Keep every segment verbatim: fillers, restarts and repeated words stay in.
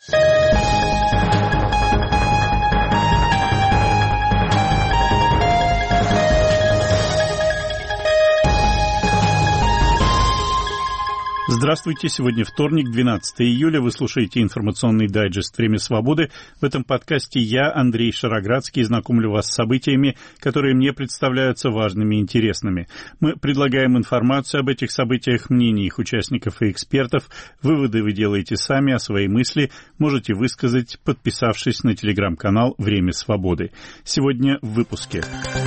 Здравствуйте, сегодня вторник, двенадцатое июля, вы слушаете информационный дайджест «Время свободы». В этом подкасте я, Андрей Шароградский, знакомлю вас с событиями, которые мне представляются важными и интересными. Мы предлагаем информацию об этих событиях, мнения их участников и экспертов. Выводы вы делаете сами, а свои мысли можете высказать, подписавшись на телеграм-канал «Время свободы». Сегодня в выпуске.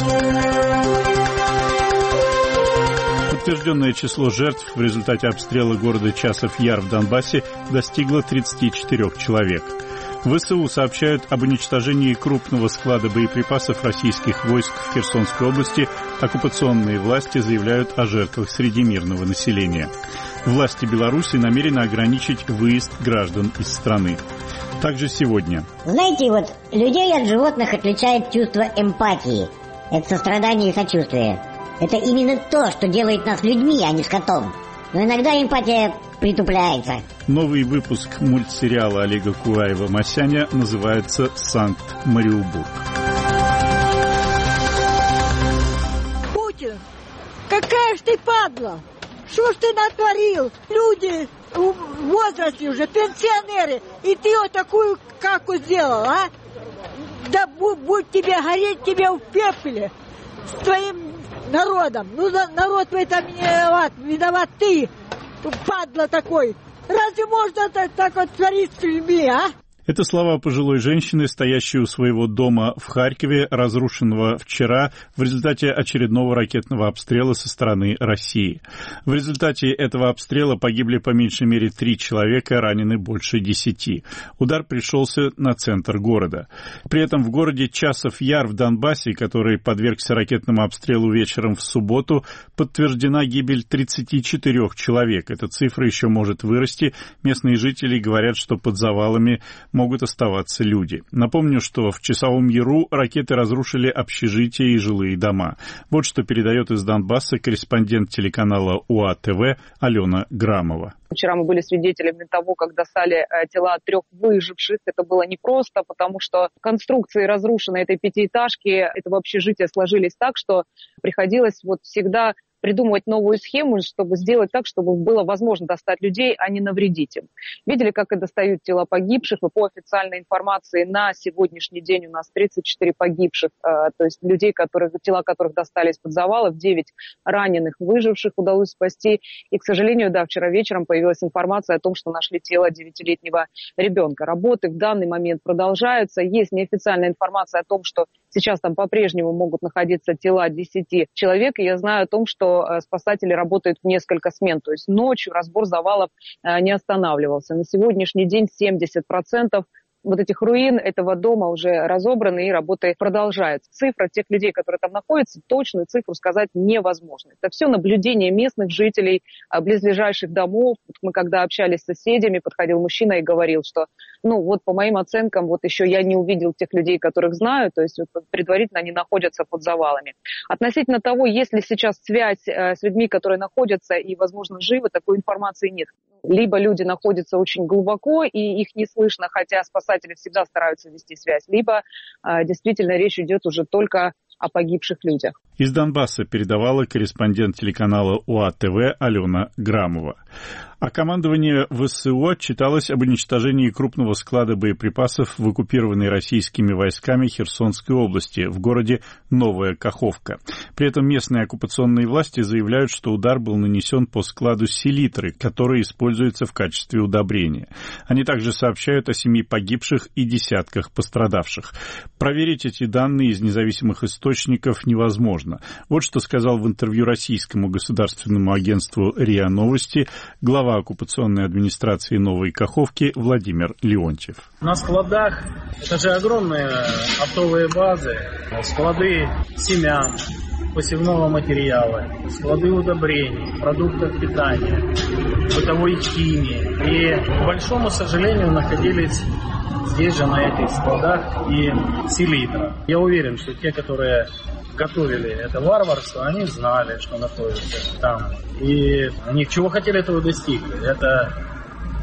Подтвержденное число жертв в результате обстрела города Часов-Яр в Донбассе достигло тридцати четырёх человек. ВСУ сообщают об уничтожении крупного склада боеприпасов российских войск в Херсонской области. Оккупационные власти заявляют о жертвах среди мирного населения. Власти Беларуси намерены ограничить выезд граждан из страны. Также сегодня. Знаете, вот людей от животных отличает чувство эмпатии. Это сострадание и сочувствие. Это именно то, что делает нас людьми, а не скотом. Но иногда эмпатия притупляется. Новый выпуск мультсериала Олега Куаева «Масяня» называется «Санкт-Мариубург». Путин, какая ж ты падла! Что ж ты натворил? Люди в возрасте уже, пенсионеры, и ты вот такую каку сделал, а? Да будь, будь тебе гореть тебе в пепле с твоим народом. Ну, народ в этом не виноват. Виноват ты, падла такой. Разве можно так, так вот творить с людьми, а? Это слова пожилой женщины, стоящей у своего дома в Харькове, разрушенного вчера в результате очередного ракетного обстрела со стороны России. В результате этого обстрела погибли по меньшей мере три человека, ранены больше десяти. Удар пришелся на центр города. При этом в городе Часов-Яр в Донбассе, который подвергся ракетному обстрелу вечером в субботу, подтверждена гибель тридцати четырёх человек. Эта цифра еще может вырасти. Местные жители говорят, что под завалами могут оставаться люди. Напомню, что в Часовом Яру ракеты разрушили общежития и жилые дома. Вот что передает из Донбасса корреспондент телеканала УА-ТВ Алена Грамова. Вчера мы были свидетелями того, как достали тела трех выживших. Это было непросто, потому что конструкции разрушенной этой пятиэтажки, этого общежития сложились так, что приходилось вот всегда придумывать новую схему, чтобы сделать так, чтобы было возможно достать людей, а не навредить им. Видели, как и достают тела погибших, и по официальной информации на сегодняшний день у нас тридцать четыре погибших, то есть людей, которых, тела которых достали из-под завалов, девять раненых выживших удалось спасти. И, к сожалению, да, вчера вечером появилась информация о том, что нашли тело девятилетнего ребенка. Работы в данный момент продолжаются. Есть неофициальная информация о том, что сейчас там по-прежнему могут находиться тела десяти человек. И я знаю о том, что спасатели работают в несколько смен. То есть ночью разбор завалов не останавливался. На сегодняшний день семьдесят процентов вот этих руин этого дома уже разобраны, и работы продолжаются. Цифра тех людей, которые там находятся, точную цифру сказать невозможно. Это все наблюдение местных жителей, близлежащих домов. Мы когда общались с соседями, подходил мужчина и говорил, что, ну вот по моим оценкам, вот еще я не увидел тех людей, которых знаю, то есть вот, предварительно они находятся под завалами. Относительно того, есть ли сейчас связь э, с людьми, которые находятся и, возможно, живы, такой информации нет. Либо люди находятся очень глубоко, и их не слышно, хотя спасатели всегда стараются вести связь, либо э, действительно речь идет уже только о погибших людях. Из Донбасса передавала корреспондент телеканала УА-ТВ Алена Грамова. А командование ВСУ отчиталось об уничтожении крупного склада боеприпасов в оккупированной российскими войсками Херсонской области в городе Новая Каховка. При этом местные оккупационные власти заявляют, что удар был нанесен по складу селитры, который используется в качестве удобрения. Они также сообщают о семи погибших и десятках пострадавших. Проверить эти данные из независимых источников невозможно. Вот что сказал в интервью российскому государственному агентству РИА Новости глава оккупационной администрации Новой Каховки Владимир Леонтьев. На складах, это же огромные оптовые базы, склады семян, посевного материала, склады удобрений, продуктов питания, бытовой химии. И, к большому сожалению, находились здесь же, на этих складах, и селитра. Я уверен, что те, которые готовили это варварство, они знали, что находится там. И они чего хотели, этого достигли. Это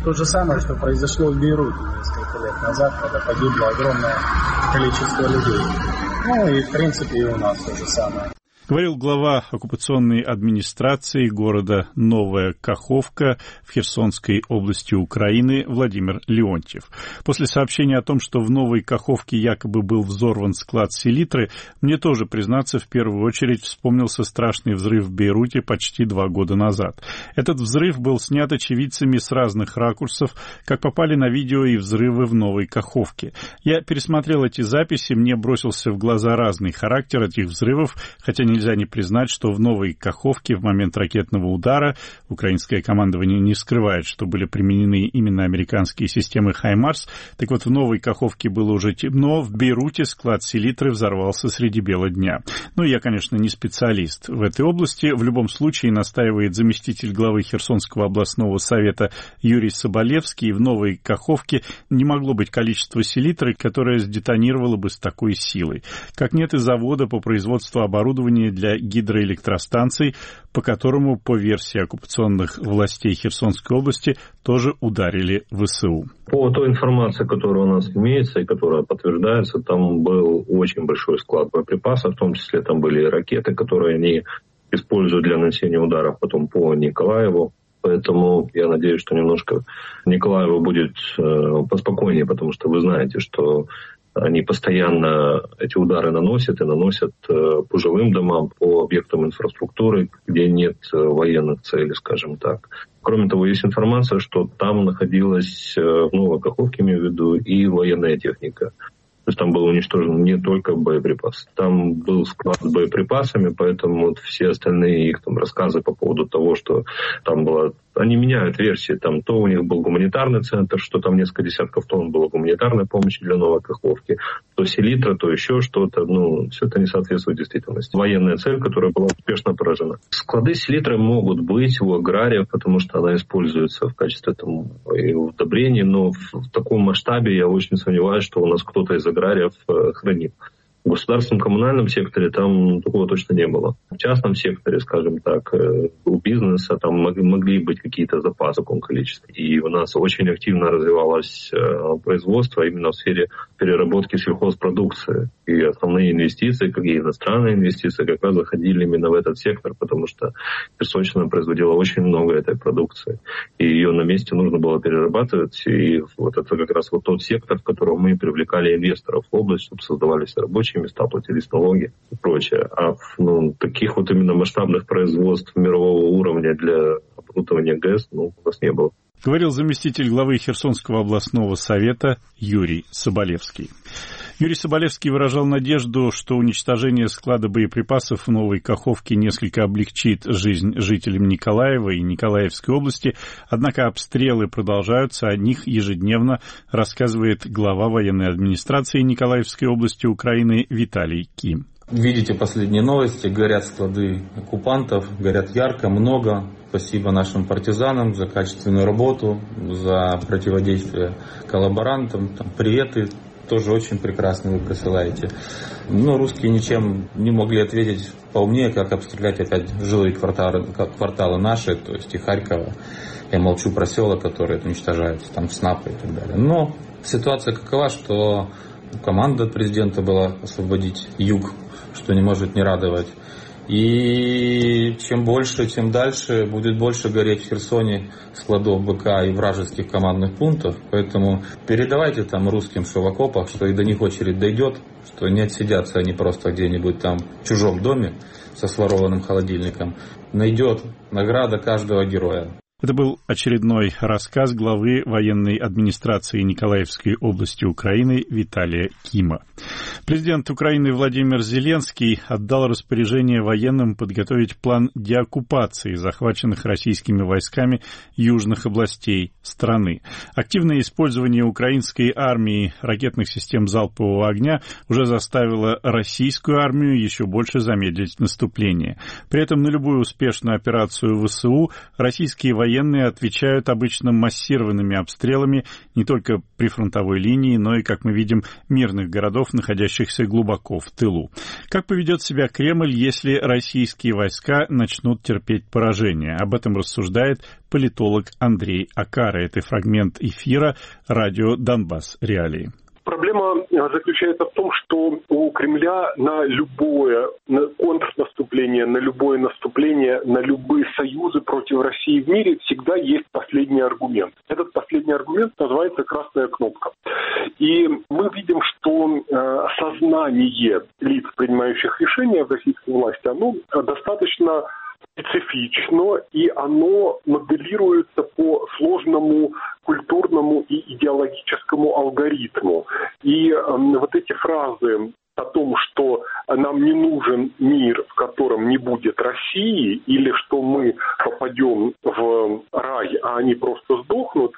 То же самое, что произошло в Бейруте несколько лет назад, когда погибло огромное количество людей. Ну и, в принципе, и у нас то же самое. Говорил глава оккупационной администрации города Новая Каховка в Херсонской области Украины Владимир Леонтьев. После сообщения о том, что в Новой Каховке якобы был взорван склад селитры, мне тоже, признаться, в первую очередь вспомнился страшный взрыв в Бейруте почти два года назад. Этот взрыв был снят очевидцами с разных ракурсов, как попали на видео и взрывы в Новой Каховке. Я пересмотрел эти записи, мне бросился в глаза разный характер этих взрывов, хотя не Нельзя не признать, что в Новой Каховке в момент ракетного удара украинское командование не скрывает, что были применены именно американские системы «Хаймарс». Так вот, в Новой Каховке было уже темно, в Бейруте склад селитры взорвался среди бела дня. Ну, я, конечно, не специалист в этой области. В любом случае, настаивает заместитель главы Херсонского областного совета Юрий Соболевский, в Новой Каховке не могло быть количества селитры, которое сдетонировало бы с такой силой. Как нет и завода по производству оборудования для гидроэлектростанций, по которому, по версии оккупационных властей Херсонской области, тоже ударили ВСУ. По той информации, которая у нас имеется и которая подтверждается, там был очень большой склад боеприпасов, в том числе там были и ракеты, которые они используют для нанесения ударов потом по Николаеву. Поэтому я надеюсь, что немножко Николаеву будет э, поспокойнее, потому что вы знаете, что они постоянно эти удары наносят и наносят э, по жилым домам, по объектам инфраструктуры, где нет э, военных целей, скажем так. Кроме того, есть информация, что там находилась э, в Новой Каховке, имею в виду, и военная техника. То есть там был уничтожен не только боеприпас. Там был склад с боеприпасами, поэтому вот все остальные их там рассказы по поводу того, что там было... Они меняют версии. Там то у них был гуманитарный центр, что там несколько десятков тонн было гуманитарной помощи для Новой Каховки, то селитра, то еще что-то. Ну, все это не соответствует действительности. Военная цель, которая была успешно поражена. Склады селитры могут быть у аграриев, потому что она используется в качестве там, и удобрений, но в, в таком масштабе я очень сомневаюсь, что у нас кто-то из аграриев э, хранит. В государственном коммунальном секторе там такого точно не было. В частном секторе, скажем так, у бизнеса там могли быть какие-то запасы в каком количестве. И у нас очень активно развивалось производство именно в сфере переработки сельхозпродукции. И основные инвестиции, как и иностранные инвестиции, как раз заходили именно в этот сектор, потому что Херсонщина производила очень много этой продукции. И ее на месте нужно было перерабатывать. И вот это как раз вот тот сектор, в котором мы привлекали инвесторов в область, чтобы создавались рабочие места, платились налоги и прочее. А ну, таких вот именно масштабных производств мирового уровня для оборудования ГЭС ну, у нас не было. Говорил заместитель главы Херсонского областного совета Юрий Соболевский. Юрий Соболевский выражал надежду, что уничтожение склада боеприпасов в Новой Каховке несколько облегчит жизнь жителям Николаева и Николаевской области, однако обстрелы продолжаются, о них ежедневно рассказывает глава военной администрации Николаевской области Украины Виталий Ким. Видите последние новости, горят склады оккупантов, горят ярко, много. Спасибо нашим партизанам за качественную работу, за противодействие коллаборантам, там, приветы. Тоже очень прекрасно вы присылаете. Но русские ничем не могли ответить поумнее, как обстрелять опять жилые кварталы, кварталы наши, то есть и Харькова. Я молчу про села, которые уничтожаются, там СНАПы и так далее. Но ситуация какова, что команда президента была освободить юг, что не может не радовать. И чем больше, тем дальше будет больше гореть в Херсоне складов БК и вражеских командных пунктов. Поэтому передавайте там русским, что в окопах, что и до них очередь дойдет, что не отсидятся они просто где-нибудь там в чужом доме со сворованным холодильником. Найдет награда каждого героя. Это был очередной рассказ главы военной администрации Николаевской области Украины Виталия Кима. Президент Украины Владимир Зеленский отдал распоряжение военным подготовить план деоккупации захваченных российскими войсками южных областей страны. Активное использование украинской армии ракетных систем залпового огня уже заставило российскую армию еще больше замедлить наступление. При этом на любую успешную операцию ВСУ российские военные военные отвечают обычно массированными обстрелами не только прифронтовой линии, но и, как мы видим, мирных городов, находящихся глубоко в тылу. Как поведет себя Кремль, если российские войска начнут терпеть поражение? Об этом рассуждает политолог Андрей Акара. Это фрагмент эфира радио «Донбасс. Реалии». Проблема заключается в том, что у Кремля на любое контрнаступление, на любое наступление, на любые союзы против России в мире всегда есть последний аргумент. Этот последний аргумент называется «красная кнопка». И мы видим, что сознание лиц, принимающих решения в российской власти, оно достаточно специфично, и оно моделируется по сложному культурному и идеологическому алгоритму. И э, вот эти фразы о том, что нам не нужен мир, в котором не будет России, или что мы попадем в рай, а они просто сдохнут,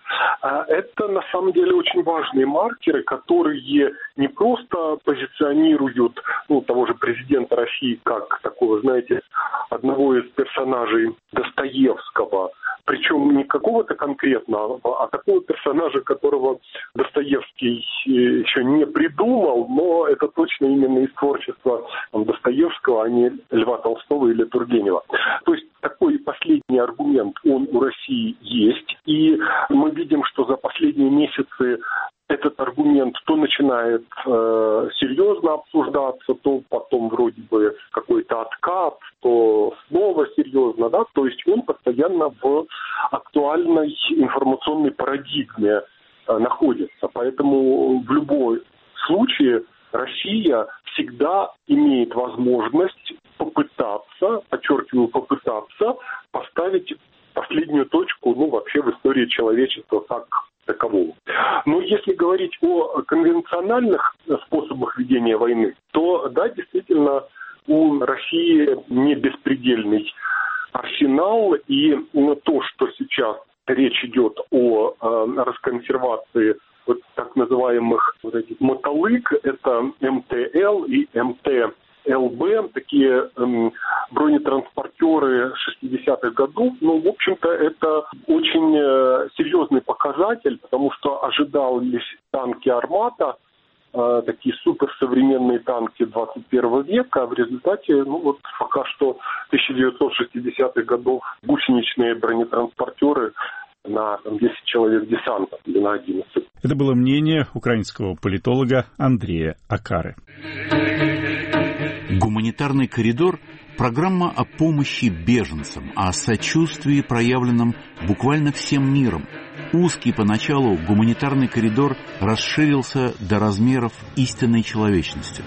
это на самом деле очень важные маркеры, которые не просто позиционируют ну, того же президента России как такого, знаете, одного из персонажей Достоевского, причем не какого-то конкретного, а такого персонажа, которого Достоевский еще не придумал, но это точно именно из творчества там, Достоевского, а не Льва Толстого или Тургенева. То есть такой последний аргумент, он у России есть, и мы видим, что за последние месяцы этот аргумент то начинает э, серьезно обсуждаться, то потом вроде бы какой-то откат, то снова серьезно, да, то есть он постоянно в актуальной информационной парадигме э, находится. Поэтому в любом случае Россия всегда имеет возможность попытаться, подчеркиваю, попытаться поставить последнюю точку, ну, вообще в истории человечества как такового. Но если говорить о конвенциональных способах ведения войны, то, да, действительно, у России не беспредельный арсенал, и то, что сейчас речь идет о э, расконсервации вот так называемых вот этих мотолык, это эм тэ эл и эм тэ эл бэ, такие эм, бронетранспортеры шестидесятых годов, ну, в общем-то, это очень э, серьезный показатель, потому что ожидались танки «Армата», э, такие суперсовременные танки двадцать первого века, а в результате, ну, вот пока что тысяча девятьсот шестидесятых годов гусеничные бронетранспортеры на там, десять человек десанта или на одиннадцать. Это было мнение украинского политолога Андрея Акары. Гуманитарный коридор – программа о помощи беженцам, о сочувствии, проявленном буквально всем миром. Узкий поначалу гуманитарный коридор расширился до размеров истинной человечности.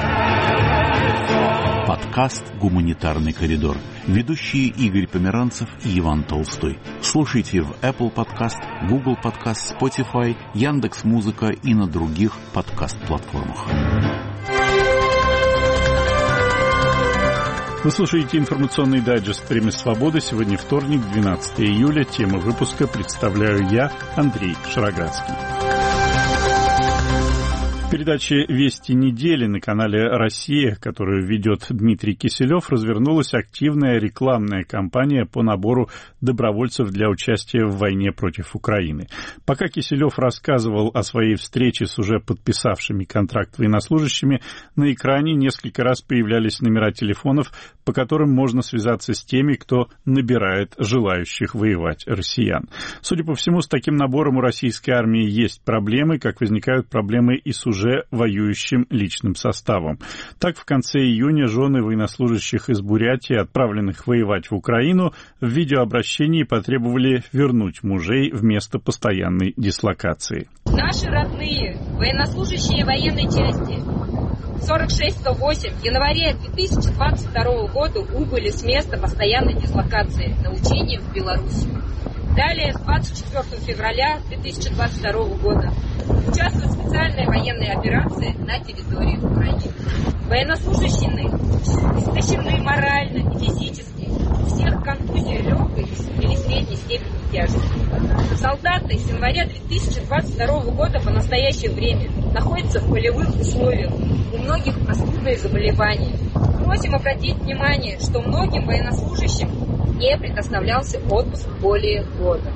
Подкаст «Гуманитарный коридор». Ведущие Игорь Померанцев и Иван Толстой. Слушайте в Apple Podcast, Google Podcast, Spotify, Яндекс.Музыка и на других подкаст-платформах. Вы слушаете информационный дайджест «Время свободы». Сегодня вторник, двенадцатого июля. Тему выпуска представляю я, Андрей Шароградский. В передаче «Вести недели» на канале «Россия», которую ведет Дмитрий Киселев, развернулась активная рекламная кампания по набору добровольцев для участия в войне против Украины. Пока Киселев рассказывал о своей встрече с уже подписавшими контракт военнослужащими, на экране несколько раз появлялись номера телефонов, по которым можно связаться с теми, кто набирает желающих воевать россиян. Судя по всему, с таким набором у российской армии есть проблемы, как возникают проблемы и с уже воюющим личным составом. Так, в конце июня жены военнослужащих из Бурятии, отправленных воевать в Украину, в видеообращении потребовали вернуть мужей в место постоянной дислокации. Наши родные военнослужащие военной части сорок шесть сто восемь в январе две тысячи двадцать второго года убыли с места постоянной дислокации на учения в Беларусь. Далее, с двадцать четвёртого февраля две тысячи двадцать второго года участвуют в специальной военной операции на территории Украины. Военнослужащие истощены морально и физически. У всех контузия легкой или средней степени тяжести. Солдаты с января две тысячи двадцать второго года по настоящее время находятся в полевых условиях. У многих простудные заболевания. Просим обратить внимание, что многим военнослужащим не предоставлялся отпуск более года.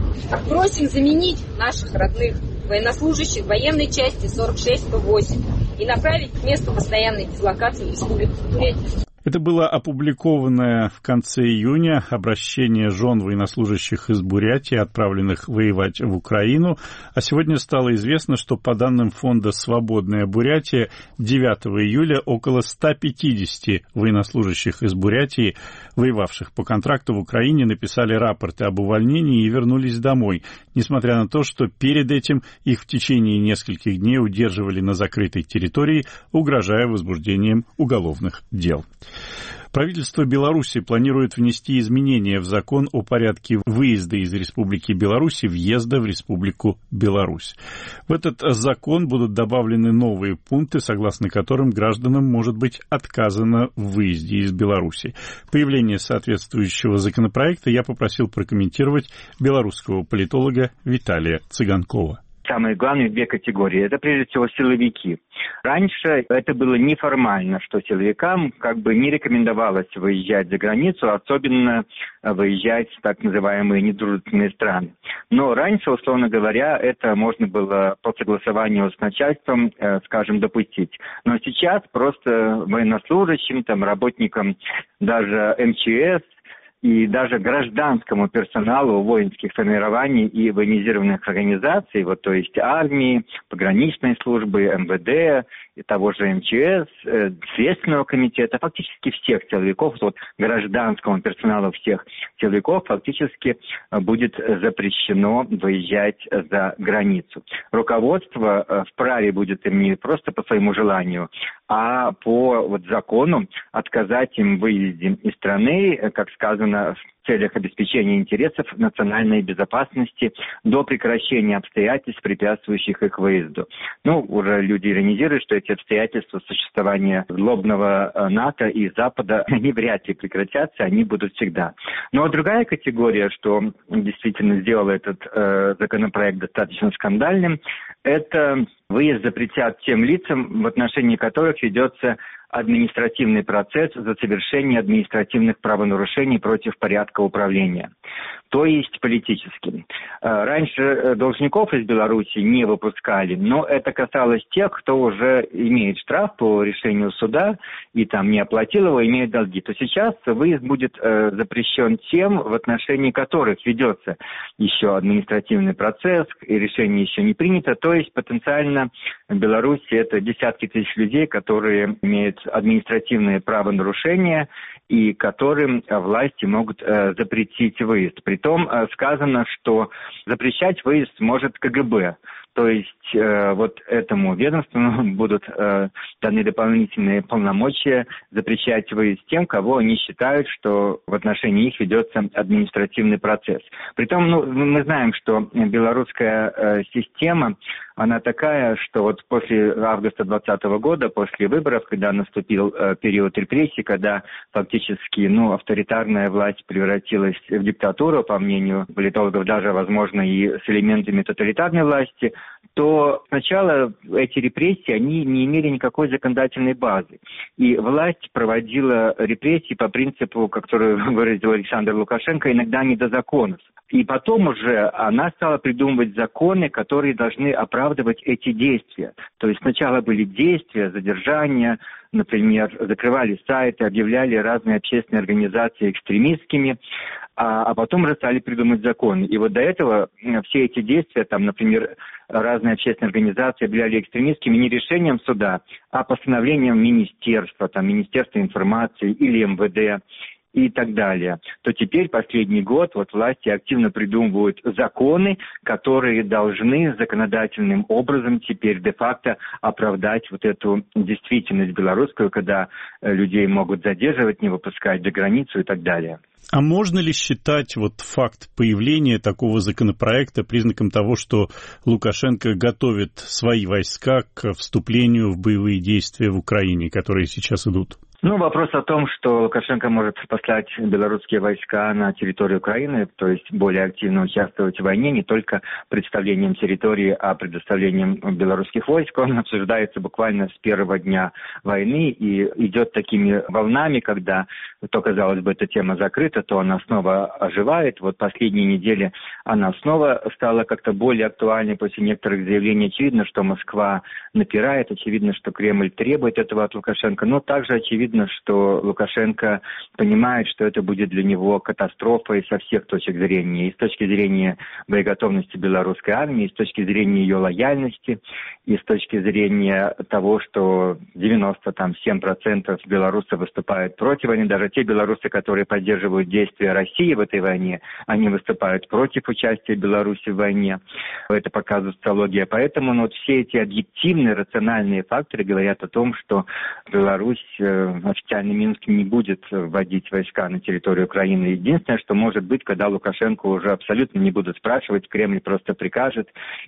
Просим заменить наших родных военнослужащих военной части сорок шесть сто восемь и направить к месту постоянной дислокации в Республику Бурятия. Это было опубликованное в конце июня обращение жен военнослужащих из Бурятии, отправленных воевать в Украину. А сегодня стало известно, что по данным фонда «Свободная Бурятия» девятого июля около ста пятидесяти военнослужащих из Бурятии, воевавших по контракту в Украине, написали рапорты об увольнении и вернулись домой, несмотря на то, что перед этим их в течение нескольких дней удерживали на закрытой территории, угрожая возбуждением уголовных дел. Правительство Беларуси планирует внести изменения в закон о порядке выезда из Республики Беларусь и въезда в Республику Беларусь. В этот закон будут добавлены новые пункты, согласно которым гражданам может быть отказано в выезде из Беларуси. Появление соответствующего законопроекта я попросил прокомментировать белорусского политолога Виталия Цыганкова. Самые главные две категории – это прежде всего силовики. Раньше это было неформально, что силовикам как бы не рекомендовалось выезжать за границу, особенно выезжать в так называемые недружественные страны. Но раньше, условно говоря, это можно было по согласованию с начальством, скажем, допустить. Но сейчас просто военнослужащим, там, работникам даже эм че эс, и даже гражданскому персоналу воинских формирований и военизированных организаций, вот, то есть армии, пограничной службы, эм вэ дэ, и того же эм че эс, э, Следственного комитета, фактически всех силовиков, вот, гражданскому персоналу всех силовиков фактически будет запрещено выезжать за границу. Руководство э, вправе будет им не просто по своему желанию, а по вот, закону отказать им в выезде из страны, как сказано, в целях обеспечения интересов национальной безопасности до прекращения обстоятельств, препятствующих их выезду. Ну, уже люди иронизируют, что эти обстоятельства существования злобного НАТО и Запада, они вряд ли прекратятся, они будут всегда. Ну, а другая категория, что действительно сделала этот э, законопроект достаточно скандальным, это выезд запретят тем лицам, в отношении которых ведется административный процесс за совершение административных правонарушений против порядка управления, то есть политическим. Раньше должников из Беларуси не выпускали, но это касалось тех, кто уже имеет штраф по решению суда и там не оплатил его, имеет долги. То сейчас выезд будет запрещен тем, в отношении которых ведется еще административный процесс и решение еще не принято, то есть потенциально в Беларуси это десятки тысяч людей, которые имеют административные правонарушения и которым власти могут э, запретить выезд. Притом э, сказано, что запрещать выезд может ка гэ бэ. То есть э, вот этому ведомству будут э, даны дополнительные полномочия запрещать выезд тем, кого они считают, что в отношении их ведется административный процесс. Притом, ну, мы знаем, что белорусская э, система, она такая, что вот после августа двадцатого года, после выборов, когда наступил э, период репрессий, когда фактически, ну, авторитарная власть превратилась в диктатуру, по мнению политологов, даже, возможно, и с элементами тоталитарной власти, то сначала эти репрессии, они не имели никакой законодательной базы. И власть проводила репрессии по принципу, который выразил Александр Лукашенко, иногда не до законов. И потом уже она стала придумывать законы, которые должны оправдывать эти действия. То есть сначала были действия, задержания, например, закрывали сайты, объявляли разные общественные организации экстремистскими, а, а потом уже стали придумывать законы. И вот до этого все эти действия, там, например, разные общественные организации объявляли экстремистскими не решением суда, а постановлением министерства, там, Министерства информации или эм вэ дэ и так далее, то теперь последний год вот власти активно придумывают законы, которые должны законодательным образом теперь де-факто оправдать вот эту действительность белорусскую, когда людей могут задерживать, не выпускать за границу и так далее. А можно ли считать вот факт появления такого законопроекта признаком того, что Лукашенко готовит свои войска к вступлению в боевые действия в Украине, которые сейчас идут? Ну, вопрос о том, что Лукашенко может послать белорусские войска на территорию Украины, то есть более активно участвовать в войне, не только представлением территории, а предоставлением белорусских войск, он обсуждается буквально с первого дня войны и идет такими волнами, когда то, казалось бы, эта тема закрыта, то она снова оживает. Вот последние недели она снова стала как-то более актуальной после некоторых заявлений. Очевидно, что Москва напирает, очевидно, что Кремль требует этого от Лукашенко, но также очевидно, что Лукашенко понимает, что это будет для него катастрофой со всех точек зрения. И с точки зрения боеготовности белорусской армии, и с точки зрения ее лояльности, и с точки зрения того, что девяносто семь процентов белорусов выступают против войны. Даже те белорусы, которые поддерживают действия России в этой войне, они выступают против участия Беларуси в войне. Это показывает социология. Поэтому ну, вот все эти объективные, рациональные факторы говорят о том, что Беларусь, официальный Минск не будет вводить войска на территорию Украины. Единственное, что может быть, когда Лукашенко уже абсолютно не будут спрашивать, Кремль просто прикажет,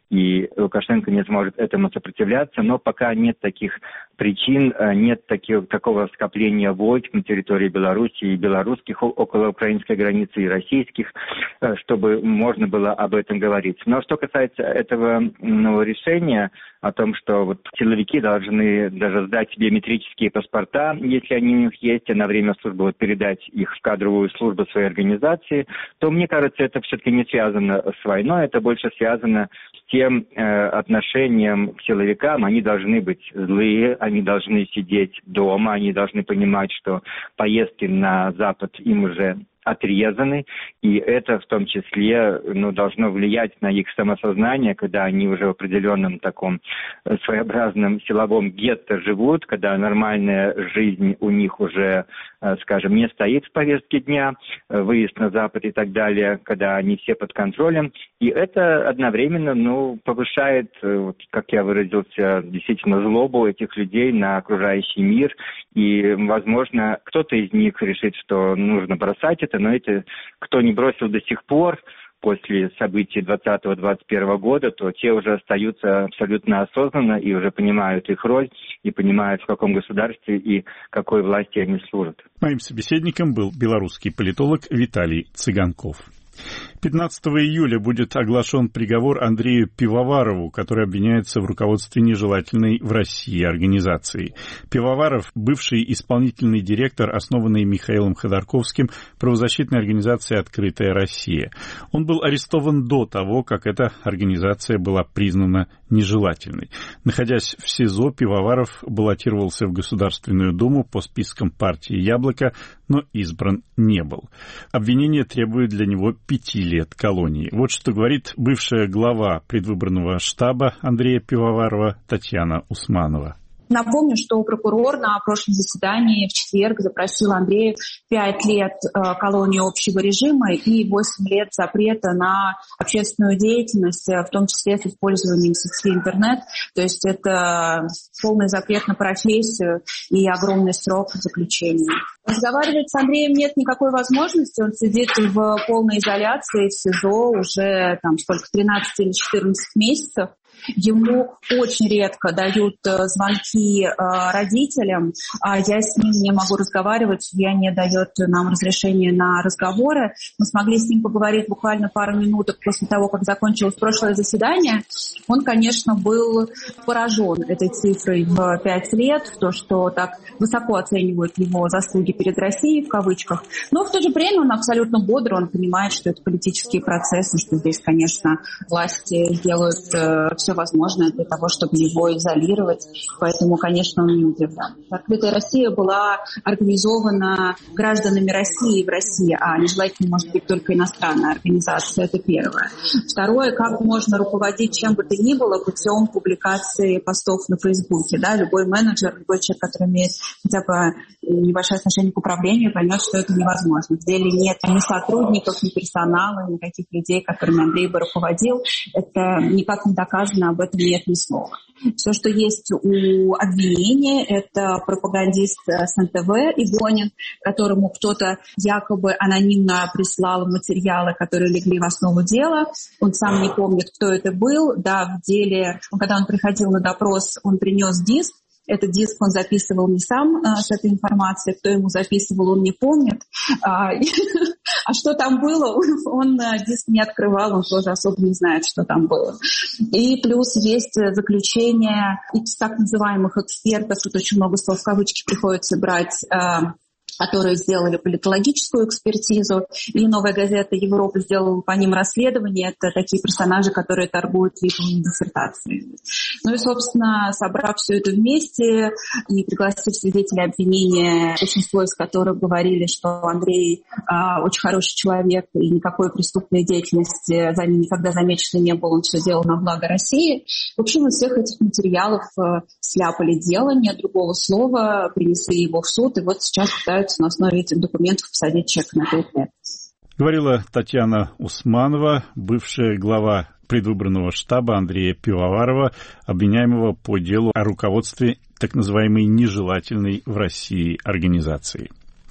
и Лукашенко не сможет этому сопротивляться, но пока нет таких причин, нет таких, такого скопления войск на территории Беларуси и белорусских около украинской границы, и российских, чтобы можно было об этом говорить. Но что касается этого ну, решения о том, что вот силовики должны даже сдать биометрические паспорта, если они у них есть, и на время службы вот, передать их в кадровую службу своей организации, то, мне кажется, это все-таки не связано с войной, это больше связано с тем э, отношением к силовикам. Они должны быть злые, они должны сидеть дома, они должны понимать, что поездки на Запад им уже отрезаны, и это в том числе ну, должно влиять на их самосознание, когда они уже в определенном таком своеобразном силовом гетто живут, когда нормальная жизнь у них уже, скажем, не стоит в повестке дня, выезд на Запад и так далее, когда они все под контролем, и это одновременно ну, повышает, как я выразился, действительно злобу этих людей на окружающий мир, и, возможно, кто-то из них решит, что нужно бросать это, но это кто не бросил до сих пор, после событий двадцатого-двадцать первого года, то те уже остаются абсолютно осознанно и уже понимают их роль, и понимают, в каком государстве и какой власти они служат. Моим собеседником был белорусский политолог Виталий Цыганков. пятнадцатого июля будет оглашен приговор Андрею Пивоварову, который обвиняется в руководстве нежелательной в России организации. Пивоваров – бывший исполнительный директор, основанной Михаилом Ходорковским, правозащитной организации «Открытая Россия». Он был арестован до того, как эта организация была признана нежелательной. Находясь в СИЗО, Пивоваров баллотировался в Государственную Думу по спискам партии «Яблоко», но избран не был. Обвинение требует для него пяти лет колонии. Вот что говорит бывшая глава предвыборного штаба Андрея Пивоварова Татьяна Усманова. Напомню, что прокурор на прошлом заседании в четверг запросил Андрею пять лет колонии общего режима и восемь лет запрета на общественную деятельность, в том числе с использованием сети интернет. То есть это полный запрет на профессию и огромный срок заключения. Разговаривать с Андреем нет никакой возможности. Он сидит в полной изоляции в СИЗО уже там сколько, тринадцать или четырнадцать месяцев. Ему очень редко дают звонки родителям, а я с ним не могу разговаривать, судья не дает нам разрешения на разговоры. Мы смогли с ним поговорить буквально пару минут после того, как закончилось прошлое заседание. Он, конечно, был поражен этой цифрой в пять лет, в то, что так высоко оценивают его заслуги перед Россией, в кавычках. Но в то же время он абсолютно бодр, он понимает, что это политические процессы, что здесь, конечно, власти делают все возможное для того, чтобы его изолировать. Поэтому, конечно, он не удивлен. «Открытая Россия» была организована гражданами России в России, а нежелательно может быть только иностранная организация. Это первое. Второе, как можно руководить чем бы то ни было путем публикации постов на Фейсбуке. Да? Любой менеджер, любой человек, который имеет хотя бы небольшое отношение к управлению, поймет, что это невозможно. В деле нет ни сотрудников, ни персонала, никаких людей, которыми Андрей бы руководил. Это никак не доказано, об этом нет ни слова. Все, что есть у обвинения, это пропагандист с эн тэ вэ Игонин, которому кто-то якобы анонимно прислал материалы, которые легли в основу дела. Он сам не помнит, кто это был. Да, в деле, когда он приходил на допрос, он принес диск Этот диск он записывал не сам а, с этой информацией, кто ему записывал, он не помнит. А, а что там было, он диск не открывал, он тоже особо не знает, что там было. И плюс есть заключение из так называемых экспертов, тут очень много слов в кавычки приходится брать, которые сделали политологическую экспертизу, и «Новая газета Европы» сделала по ним расследование. Это такие персонажи, которые торгуют липовыми диссертациями. Ну и, собственно, собрав все это вместе и пригласив свидетелей обвинения, большинство из которых говорили, что Андрей а, очень хороший человек и никакой преступной деятельности за ним никогда замечено не было, он все делал на благо России. В общем, из всех этих материалов а, сляпали дело, нет другого слова, принесли его в суд, и вот сейчас пытаются на основе этих документов посадить человека на пять лет. Говорила Татьяна Усманова, бывшая глава предвыборного штаба Андрея Пивоварова, обвиняемого по делу о руководстве так называемой нежелательной в России организации.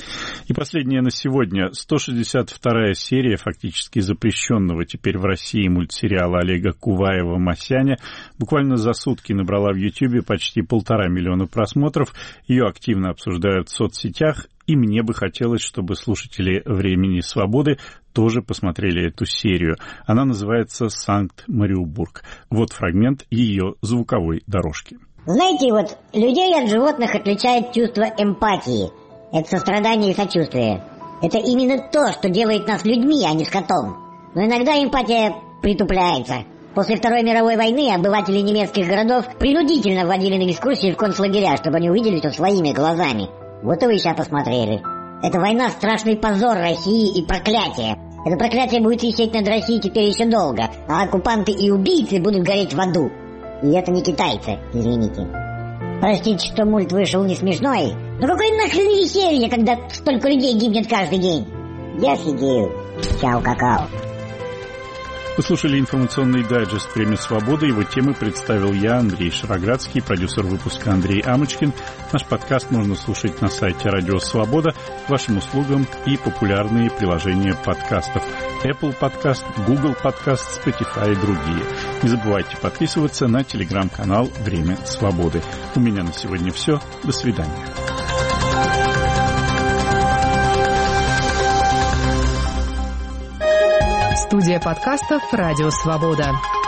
И последнее на сегодня. сто шестьдесят вторая серия фактически запрещенного теперь в России мультсериала Олега Куваева «Масяня» буквально за сутки набрала в Ютьюбе почти полтора миллиона просмотров. Ее активно обсуждают в соцсетях. И мне бы хотелось, чтобы слушатели «Времени свободы» тоже посмотрели эту серию. Она называется «Санкт-Мариубург». Вот фрагмент ее звуковой дорожки. Знаете, вот людей от животных отличает чувство эмпатии. Это сострадание и сочувствие. Это именно то, что делает нас людьми, а не скотом. Но иногда эмпатия притупляется. После Второй мировой войны обыватели немецких городов принудительно вводили на экскурсии в концлагеря, чтобы они увидели все своими глазами. Вот и вы сейчас посмотрели. Эта война — страшный позор России и проклятие. Это проклятие будет висеть над Россией теперь еще долго, а оккупанты и убийцы будут гореть в аду. И это не китайцы, извините. Простите, что мульт вышел не смешной, но какое нахрен веселье, когда столько людей гибнет каждый день. Я офигею. Чао, какао. Вы слушали информационный дайджест «Время свободы». Его темы представил я, Андрей Шароградский, продюсер выпуска Андрей Амочкин. Наш подкаст можно слушать на сайте Радио Свобода, вашим услугам и популярные приложения подкастов Apple Podcast, Google Podcast, Spotify и другие. Не забывайте подписываться на телеграм-канал «Время свободы». У меня на сегодня все. До свидания. Студия подкастов «Радио Свобода».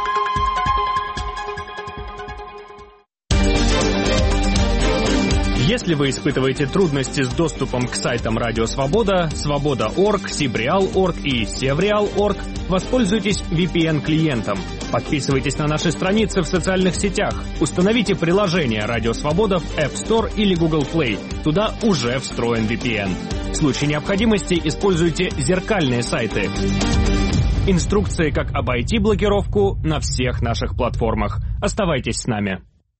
Если вы испытываете трудности с доступом к сайтам Радио Свобода, Свобода точка орг, Сибреал точка орг и Севреал точка орг, воспользуйтесь ви пи эн-клиентом. Подписывайтесь на наши страницы в социальных сетях. Установите приложение Радио Свобода в App Store или Google Play. Туда уже встроен ви пи эн. В случае необходимости используйте зеркальные сайты. Инструкции, как обойти блокировку, на всех наших платформах. Оставайтесь с нами.